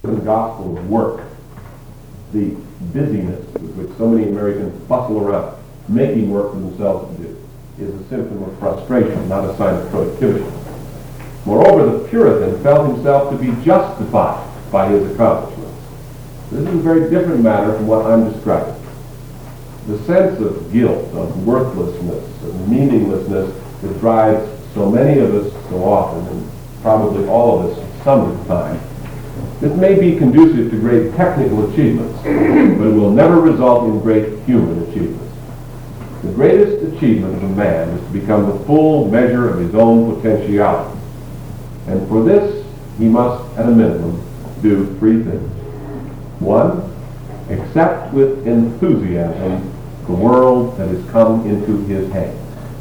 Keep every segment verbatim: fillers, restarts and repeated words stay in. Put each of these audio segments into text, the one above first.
the gospel of work, the busyness with which so many Americans bustle around, making work for themselves to do, is a symptom of frustration, not a sign of productivity. Moreover, the Puritan felt himself to be justified by his accomplishments. This is a very different matter from what I'm describing. The sense of guilt, of worthlessness, of meaninglessness that drives so many of us so often, and probably all of us some of the time, this may be conducive to great technical achievements, but it will never result in great human achievements. The greatest achievement of a man is to become the full measure of his own potentiality. And for this, he must, at a minimum, do three things. One, accept with enthusiasm the world that has come into his hands.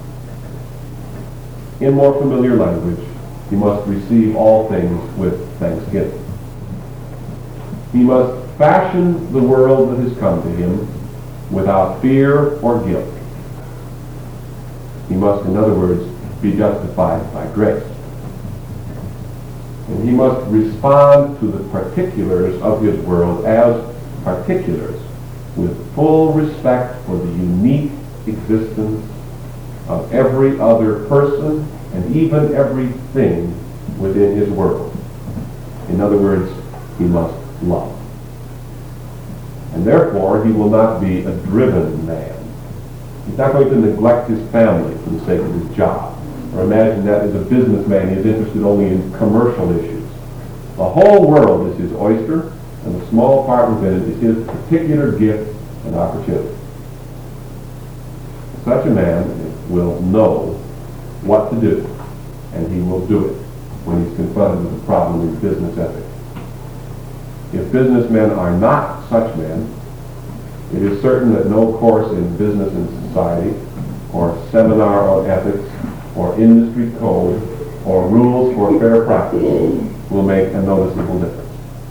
In more familiar language, he must receive all things with thanksgiving. He must fashion the world that has come to him without fear or guilt. He must, in other words, be justified by grace. And he must respond to the particulars of his world as particulars with full respect for the unique existence of every other person and even everything within his world. In other words, he must love. And therefore, he will not be a driven man. He's not going to neglect his family for the sake of his job, or imagine that as a businessman he is interested only in commercial issues. The whole world is his oyster, and the small part within it is his particular gift and opportunity. Such a man will know what to do, and he will do it when he's confronted with a problem in business ethics. If businessmen are not such men, it is certain that no course in business and society, or seminar on ethics, or industry code, or rules for fair practice will make a noticeable difference.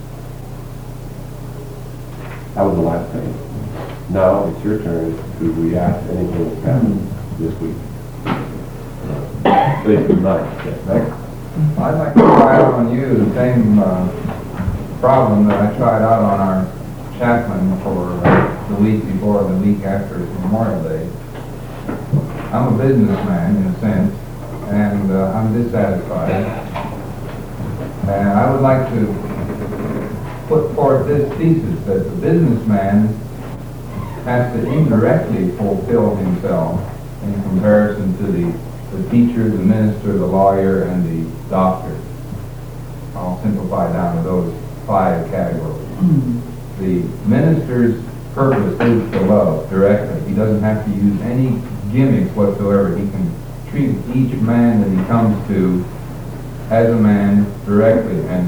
That was the last thing. Now it's your turn to react to anything that's happened this week. Please good night. Yes, next. I'd like to try out on you the same uh, problem that I tried out on our chaplain for uh, the week before the week after Memorial Day. I'm a businessman in a sense, and uh, I'm dissatisfied. And I would like to put forth this thesis that the businessman has to indirectly fulfill himself in comparison to the, the teacher, the minister, the lawyer, and the doctor. I'll simplify down to those five categories. Mm-hmm. The minister's purpose is to love directly. He doesn't have to use any gimmicks whatsoever. He can treat each man that he comes to as a man directly and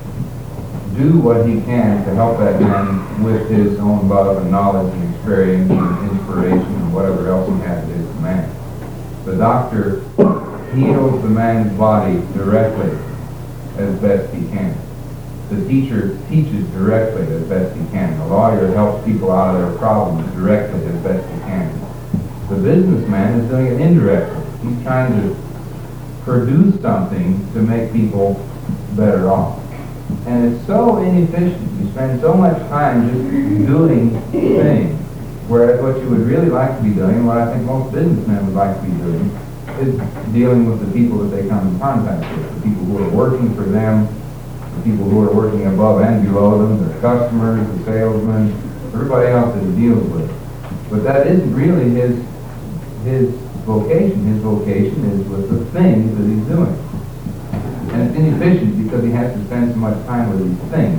do what he can to help that man with his own love and knowledge and experience and inspiration and whatever else he has at his command. The doctor heals the man's body directly as best he can. The teacher teaches directly as best he can. The lawyer helps people out of their problems directly as best he can. The businessman is doing it indirectly. He's trying to produce something to make people better off. And it's so inefficient. You spend so much time just doing things, whereas what you would really like to be doing, and what I think most businessmen would like to be doing, is dealing with the people that they come in contact with, the people who are working for them, the people who are working above and below them, their customers, the salesmen, everybody else that he deals with. But that isn't really his his vocation. His vocation is with the things that he's doing. And it's inefficient because he has to spend so much time with these things.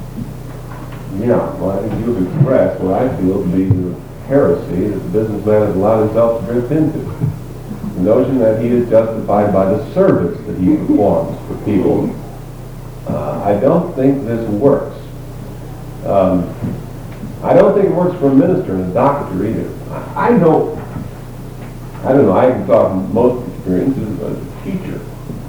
Yeah, well, I think you've expressed what I feel to be the heresy that the businessman has allowed himself to drift into. The notion that he is justified by the service that he performs for people. Uh, I don't think this works. Um, I don't think it works for a minister and a doctor either. I, I don't, I don't know, I can talk from most experiences as a teacher.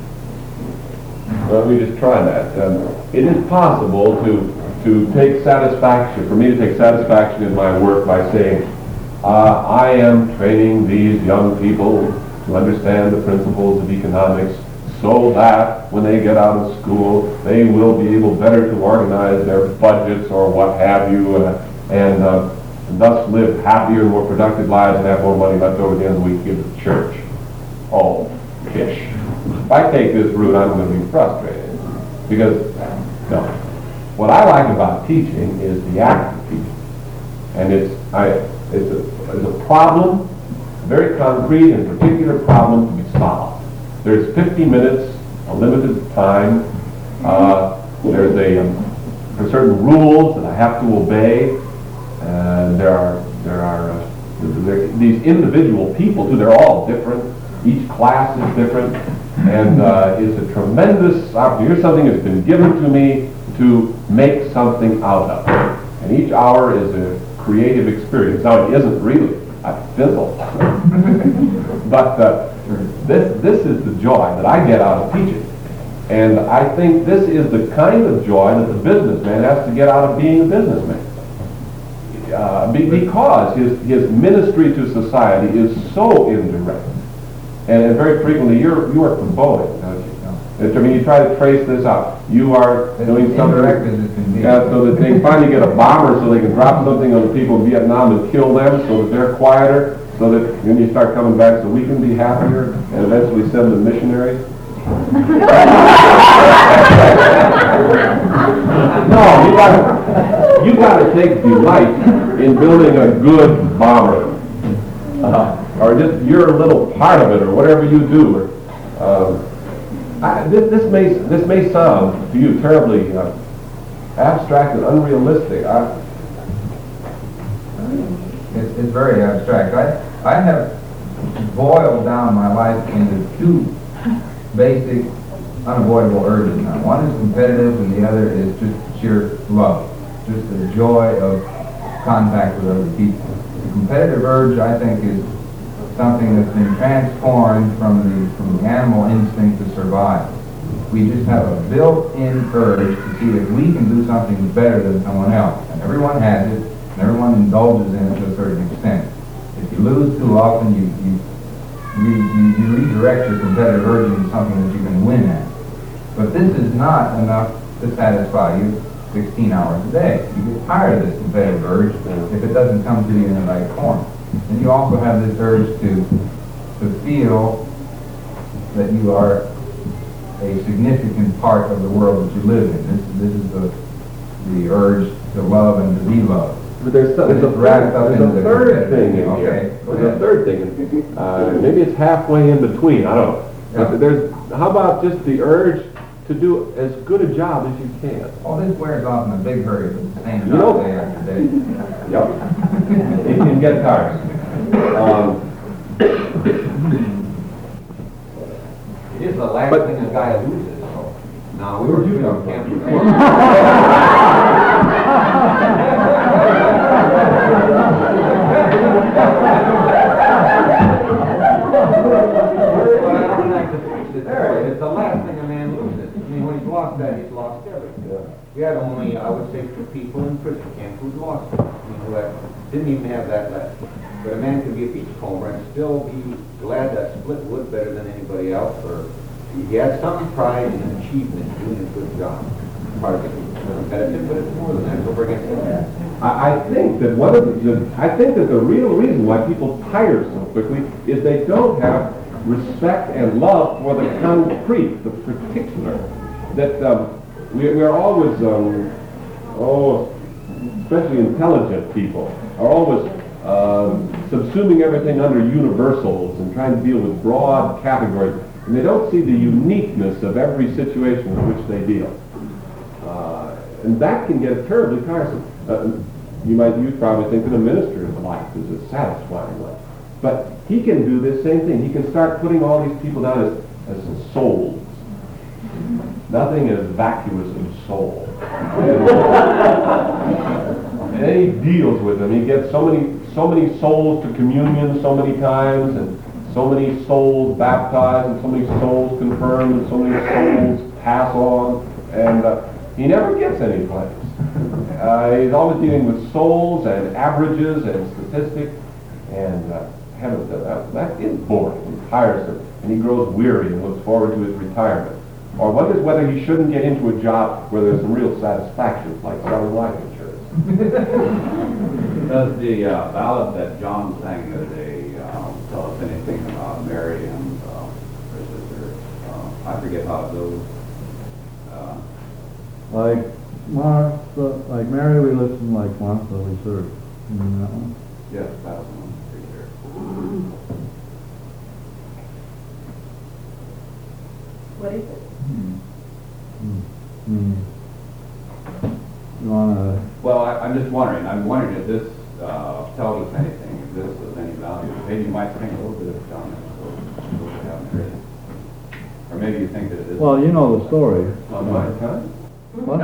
Let me just try that. Um, it is possible to to take satisfaction, for me to take satisfaction in my work by saying, uh, I am training these young people to understand the principles of economics so that when they get out of school, they will be able better to organize their budgets or what have you, uh, and, uh, and thus live happier, more productive lives and have more money left over at the end of the week to give to the church. Oh, fish. If I take this route, I'm going to be frustrated. Because, no. What I like about teaching is the act of teaching. And it's, I, it's, a, it's a problem, a very concrete and particular problem to be solved. There's fifty minutes, a limited time. Uh, there's a, um, there are certain rules that I have to obey. And there are, there are uh, there, these individual people, too. They're all different. Each class is different. And uh, it's a tremendous opportunity. Here's something that's been given to me to make something out of. And each hour is a creative experience. Now, it isn't really. I fizzle. But uh, this, this is the joy that I get out of teaching. And I think this is the kind of joy that the businessman has to get out of being a businessman. Uh, be, because his, his ministry to society is so indirect. And, and very frequently, you're, you are from Boeing, don't you? I mean, you try to trace this out. You are doing something, yeah, so that they finally get a bomber so they can drop something on the people in Vietnam and kill them so that they're quieter, so that then you start coming back so we can be happier and eventually send them missionaries. No, you got you got to take delight in building a good bomber, uh, or just your little part of it, or whatever you do. Or, uh, I, this, this may this may sound to you terribly uh, abstract and unrealistic. I, it's, it's very abstract. I I have boiled down my life into two basic, unavoidable urges now. One is competitive, and the other is just sheer love, just the joy of contact with other people. The competitive urge, I think, is something that's been transformed from the from the animal instinct to survive. We just have a built-in urge to see if we can do something better than someone else, and everyone has it, and everyone indulges in it to a certain extent. If you lose too often, you you you, you, you redirect your competitive urge into something that you can win at. But this is not enough to satisfy you sixteen hours a day. You get tired of this competitive urge if it doesn't come to you in the right form. And you also have this urge to to feel that you are a significant part of the world that you live in. This, this is the the urge to love and to be loved. But there's, some, there's, a, wrapped up there's in a the third thing in okay. here. There's a third thing. Uh, maybe it's halfway in between. I don't know. Yeah. But there's. How about just the urge to do as good a job as you can? All this wears off in a big hurry if it's the same You know, job day after day. Yep. It can get tired. Um, It is the last But- thing a guy loses. So. Now, we were shooting on campus. It's the last thing a man loses. I mean, when he's lost that, he's lost everything. Yeah. We had only, I would say, two people in prison camp who'd lost it. I mean, who had, didn't even have that left. But a man could be a beachcomber and still be glad that split wood better than anybody else, or he had some pride and achievement doing a good job. Part of it was competitive, but it's more than that. It's over against that. I, I think that one of the, the, I think that the real reason why people tire so quickly is they don't have respect and love for the concrete, the particular. That um, we, we are always, um, oh, especially intelligent people, are always um, subsuming everything under universals and trying to deal with broad categories, and they don't see the uniqueness of every situation in which they deal. Uh, and that can get terribly tiresome. Uh, you might, you probably think that a minister's life is a satisfying life. But he can do this same thing. He can start putting all these people down as, as souls. Nothing is vacuous in soul. And then he deals with them. He gets so many, so many souls to communion so many times, and so many souls baptized, and so many souls confirmed, and so many souls pass on, and uh, he never gets any place. Uh, he's always dealing with souls and averages and statistics, and uh, heavens, that, that is boring and tiresome. and he grows weary and looks forward to his retirement? Or what is whether he shouldn't get into a job where there's some real satisfaction, like selling life insurance? Does the uh, ballad that John sang today uh, tell us anything about Mary and uh, her sister? Uh, I forget how it goes. Uh, Like Martha, like Mary we listen, like Martha we serve. You mean that one? yes, that was one. Pretty sure. What is it? Hmm. You wanna, Well, I, I'm just wondering. I'm wondering if this uh, tells us anything. If this has any value. Maybe you might think a little bit of John. Or maybe you think that it is. well, you know the story. On my time? What?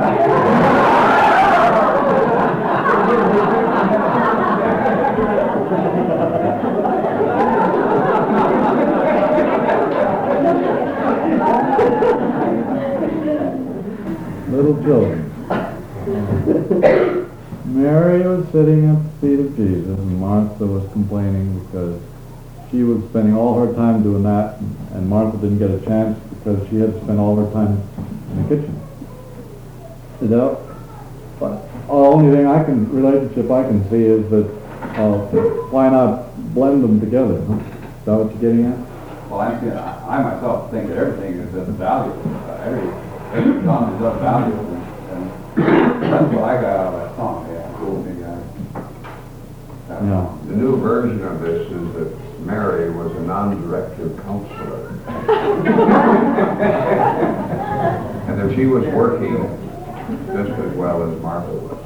Little children. Mary was sitting at the feet of Jesus, and Martha was complaining because she was spending all her time doing that, and Martha didn't get a chance because she had to spend all her time in the kitchen. You know, but the only thing I can, relationship I can see is that, uh, why not blend them together? Huh? Is that what you're getting at? Well, I'm, saying, I I myself think that everything is of value. Uh, every every song is of value, and, and that's what I got out of that song. Yeah, cool. Maybe I. that Yeah. song. The new version of this is that Mary was a non-directive counselor. And that she was working just as well as Martha was.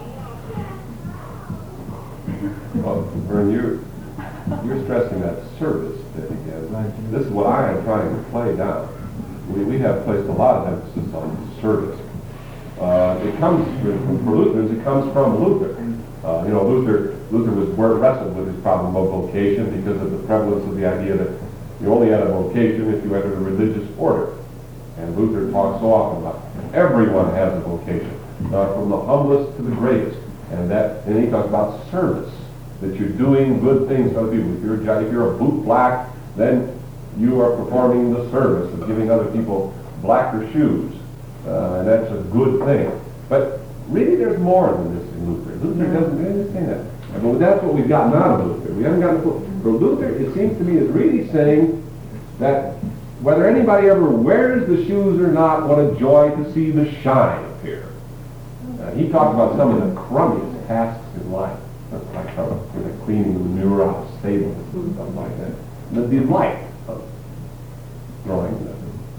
Well, Vern, you're, you're stressing that service bit again. This is what I am trying to play down. We, we have placed a lot of emphasis on service. Uh, it comes, for Lutherans, it comes from Luther. Uh, you know, Luther, Luther was wrestled with his problem of vocation because of the prevalence of the idea that you only had a vocation if you entered a religious order. And Luther talks so often about everyone has a vocation, uh, from the humblest to the greatest. And that, and he talks about service, that you're doing good things for other people. If you're, a- if you're a boot black, then you are performing the service of giving other people blacker shoes. Uh, and that's a good thing. But really there's more than this in Luther. Luther doesn't really say that. I mean, that's what we've gotten out of Luther. We haven't gotten to, for Luther, it seems to me, is really saying that whether anybody ever wears the shoes or not, what a joy to see the shine appear. Uh, he talks about some of the crummiest tasks in life, like uh, you know, cleaning the manure out of stables and stuff like that. And the delight of growing them.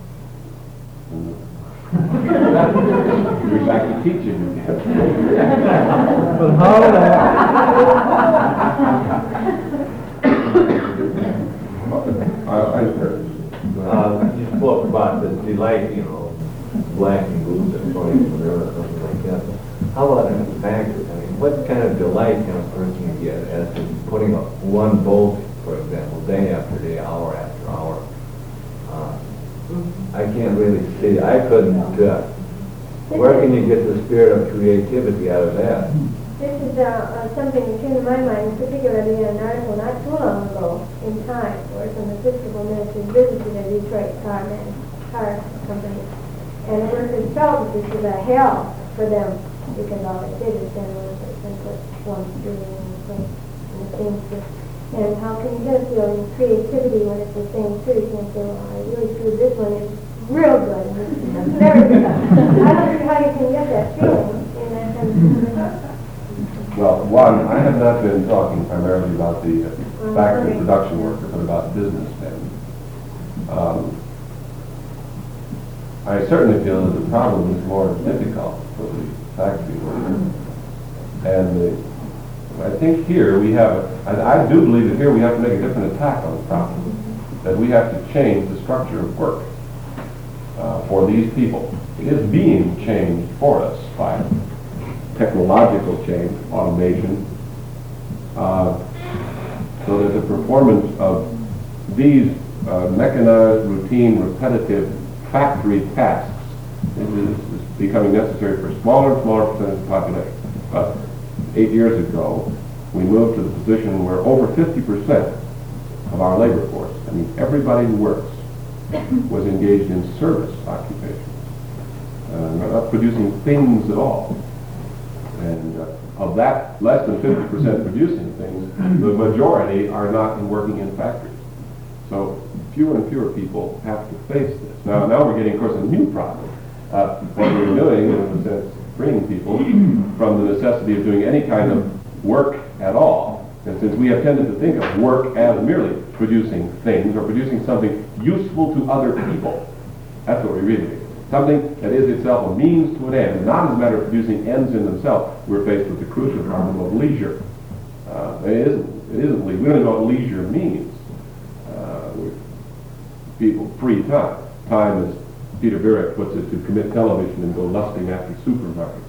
You're back to teaching again. But how did I, I, I, Uh, you spoke about the delight, you know, blacking boots and throwing them there or something like that. How about in the factory? I mean, what kind of delight can a person get as to putting up one bolt, for example, day after day, hour after hour? Uh, I can't really see, I couldn't, uh, where can you get the spirit of creativity out of that? This is uh, uh, something that came to my mind, particularly in an article not too long ago in Time, where some Episcopal ministers visited a Detroit car, man, car company. And the workers felt that this was a hell for them, because all they did is send one person put one screw in and put in the same screw. And how can you get a feeling of creativity when it's the same screw? You can say, well, I really screwed this one, it's real good, and this is very good. I don't see how you can get that feeling in that kind of well, one, I have not been talking primarily about the uh, factory production worker, but about businessmen. Um, I certainly feel that the problem is more difficult for the factory worker. And the, I think here we have, I, I do believe that here we have to make a different attack on the problem, that we have to change the structure of work uh, for these people. It is being changed for us by technological change, automation, uh, so that the performance of these uh, mechanized, routine, repetitive factory tasks is, is becoming necessary for a smaller and smaller percentage of the population. But eight years ago, we moved to the position where over fifty percent of our labor force, I mean everybody who works, was engaged in service occupations, uh, not producing things at all. And uh, of that, less than fifty percent producing things, the majority are not in working in factories. So fewer and fewer people have to face this. Now, now we're getting, of course, a new problem. Uh, what we're doing, in a sense, freeing people from the necessity of doing any kind of work at all. And since we have tended to think of work as merely producing things or producing something useful to other people, that's what we really do. Something that is itself a means to an end, not as a matter of producing ends in themselves. We're faced with the crucial problem of leisure. Uh, it isn't, it isn't leisure. We don't know what leisure means. Uh, people, free time. Time, as Peter Burek puts it, to commit television and go lusting after supermarkets.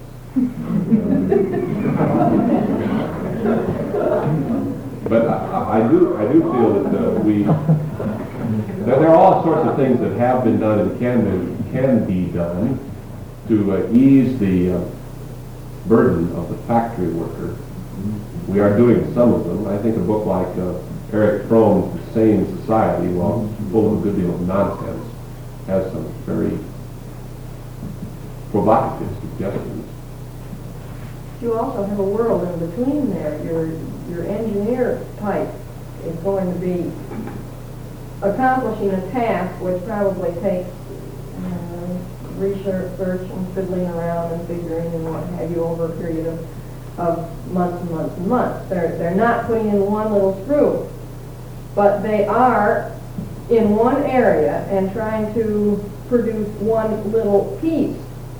But I, I do, I do feel that uh, we, that there are all sorts of things that have been done and can be, can be done to uh, ease the uh, burden of the factory worker. We are doing some of them. I think a book like uh, Eric Fromm's The Sane Society, while full of a good deal of nonsense, has some very provocative suggestions. You also have a world in between there. Your your engineer type is going to be accomplishing a task which probably takes uh, research and fiddling around and figuring and what have you over a period of, of months and months and months. They're they're not putting in one little screw, but they are in one area and trying to produce one little piece,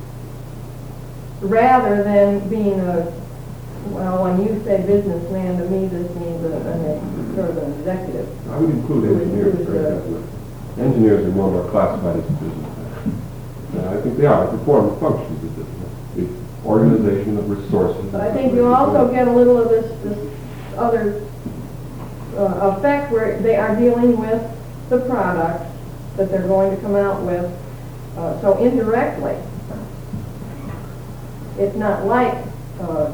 rather than being a, well, when you say businessman, to me this means a, a sort of an executive. I would include engineers very definitely. Engineers are more and more classified as businessmen. Uh, I think they are. They perform the functions of business. The organization of resources. But I think you also get a little of this, this other uh, effect where they are dealing with the product that they're going to come out with. Uh, so indirectly, it's not like uh,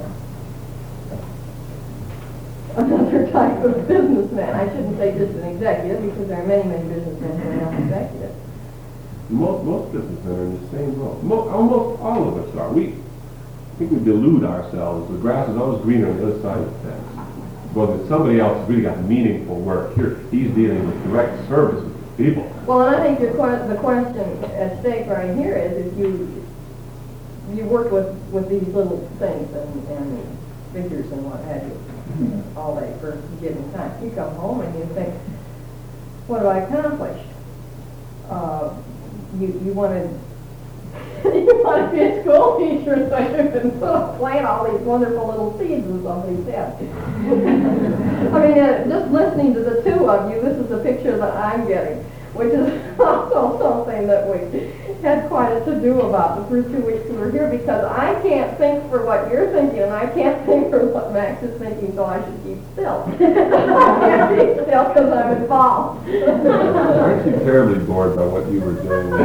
another type of businessman. I shouldn't say just an executive, because there are many, many businessmen who are not executives. Most, most businessmen are in the same boat. Most, almost all of us are. We I think we delude ourselves. The grass is always greener on the other side of the fence. Well, that somebody else has really got meaningful work. Here, he's dealing with direct service with people. Well, and I think your que the question at stake right here is if you you work with, with these little things and, and figures and what have you all day for a given time. You come home and you think, what have I accomplished? Uh, you you wanted you want to be a school teacher, so you can sort of plant all these wonderful little seeds in somebody's head. I mean, uh, just listening to the two of you, this is the picture that I'm getting, which is also something that we had quite a to-do about the first two weeks we were here, because I can't think for what you're thinking, and I can't think for what Max is thinking, so I should keep still. I can't keep still because I'm involved. Aren't you terribly bored by what you were doing? No,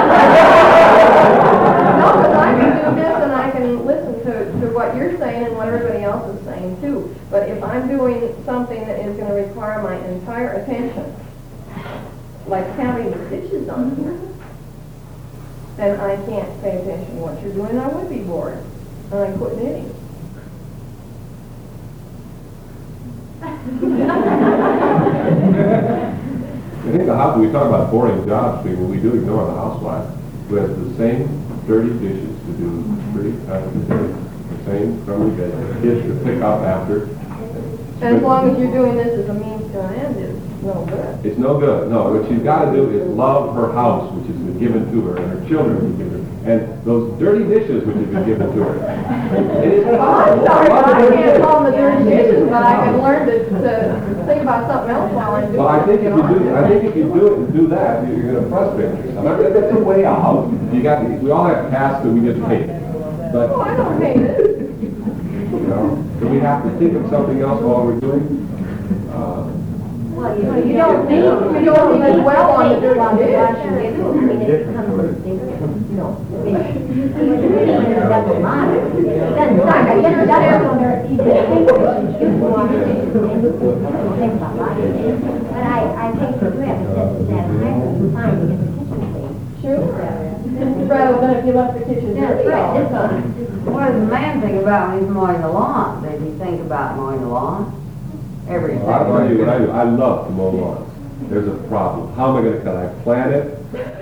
because I can do this and I can listen to, to what you're saying and what everybody else is saying too. But if I'm doing something that is going to require my entire attention, like counting the stitches on here, then I can't pay attention to what you're doing. I would be bored. And I'd quit knitting. I think the house, we talk about boring jobs, people, we do ignore the housewife who has the same dirty dishes to do three times a day, the same crummy bed, kids to pick up after. And as long as you're doing this as a means to an end, it's no good. It's no good. No, what she's got to do is love her house, which has been given to her, and her children have been given her, and those dirty dishes which have been given to her. It is Well, I'm sorry, but I can't call them the dirty dishes, but I can learn to, to think about something else while I'm doing it. Well, I think if you do, I think if you do it and do that, you're going to frustrate yourself. I mean, that's a way out. You got, we all have tasks that we get paid, but Oh, I don't hate it. you know, do we have to think of something else while we're doing? Uh, Well, you, You don't need, you don't need to dwell on the dirty dish. I mean, it comes with, you know, I mean, it doesn't matter. It doesn't matter. You know, that everyone there, you just think, you want to think about life. But I, I think the rest that, that I can find you left the kitchen That's dirty all the right. time. What does the man think about when he's mowing the lawn? Does he think about mowing the lawn? Every Well, I'll tell second. you what I do, I love to mow lawns. There's a problem. How am I gonna cut? I plant it.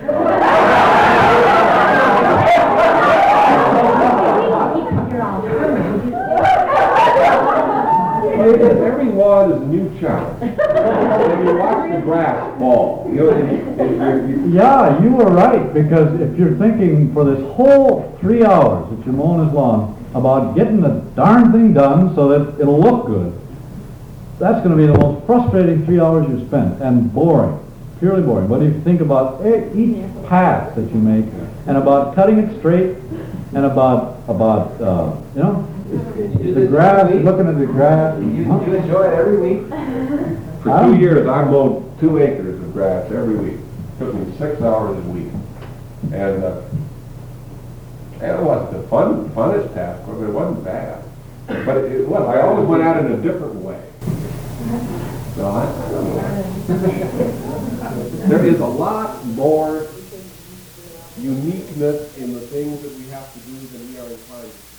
Every lawn is a new challenge. And you watch the grass fall. You know, and you- and you- you- Yeah, you were right, because if you're thinking for this whole three hours that you're mowing his lawn about getting the darn thing done so that it'll look good, that's gonna be the most frustrating three hours you spend, and boring, purely boring. But if you think about e- each pass that you make, and about cutting it straight, and about, about, uh, you know, the grass, looking at the grass. You, huh? you enjoy it every week? For two years, I mowed two acres of grass every week. Took me six hours a week. And, uh, and it wasn't the fun, funnest task, but it wasn't bad. But it, it was, I always went at it a different way. So I, I don't know. There is a lot more uniqueness in the things that we have to do than we are inclined to.